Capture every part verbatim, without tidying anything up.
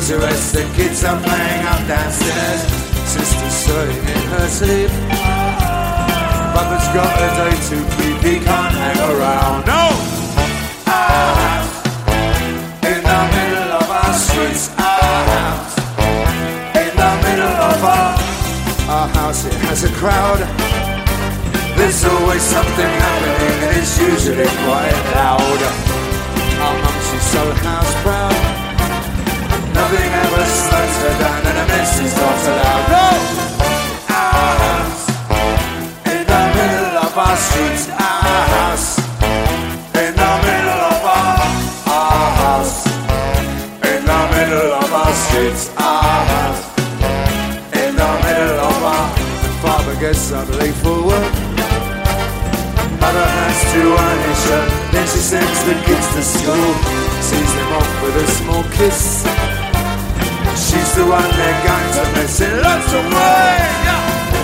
needs a rest. The kids are playing up downstairs. Sister's sewing in her sleep. Papa's got a day to keep. He can't hang around. No! Our house in the middle of our streets. Our house in the middle of our Our house, it has a crowd. There's always something happening and it's usually quite loud. Our mum, she's so house proud. Nothing ever slows her down and a mess is not allowed. No! Our house in the middle of our streets. Our house in the middle of our Our house in the middle of our streets. Our house in the middle of our Father gets up late for work. Mother has to iron his shirt. Then she sends the kids to school. Sees them off with a small kiss. She's the one they're going to miss in lots of ways. Yeah.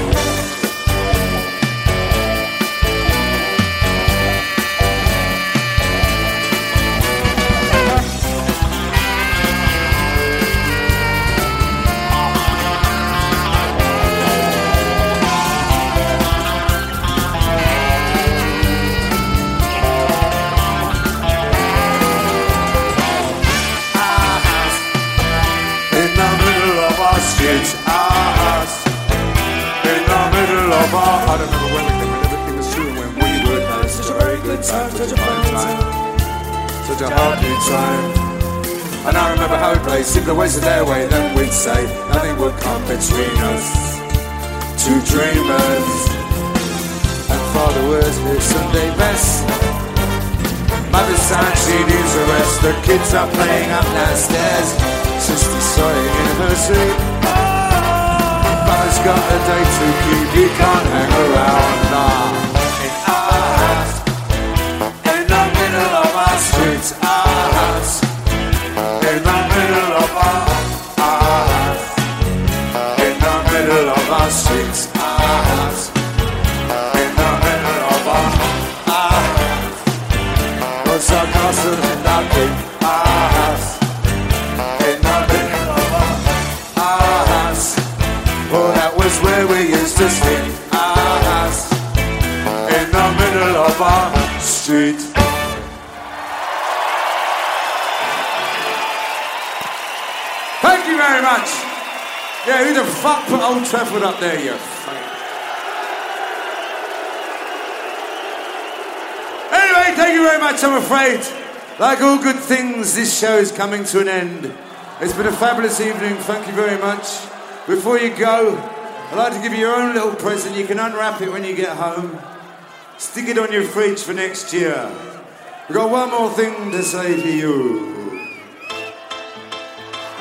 It's our house in the middle of our I don't remember when we came, but everything was true when we were having such a very good time, such a fun time, such a happy time. And I remember how we played simpler ways of their way. Then we'd say nothing would come between us, two dreamers. And Father was his Sunday best. Mother's sad, she needs a rest. The kids are playing up downstairs. Sister's sewing in her sleep. Papa's got a day to keep. He can't hang around. Nah. In our house, in the middle of our streets. Our house, in the middle of our Our house, in the middle of our streets. Our house, in the middle of our Our house. What's our castle and our king? Our house. Was where we used to sleep. Our house in the middle of our street. Thank you very much. Yeah, who the fuck put Old Trafford up there, you fuck? Anyway, thank you very much. I'm afraid, like all good things, this show is coming to an end. It's been a fabulous evening. Thank you very much. Before you go, I'd like to give you your own little present. You can unwrap it when you get home. Stick it on your fridge for next year. We've got one more thing to say to you.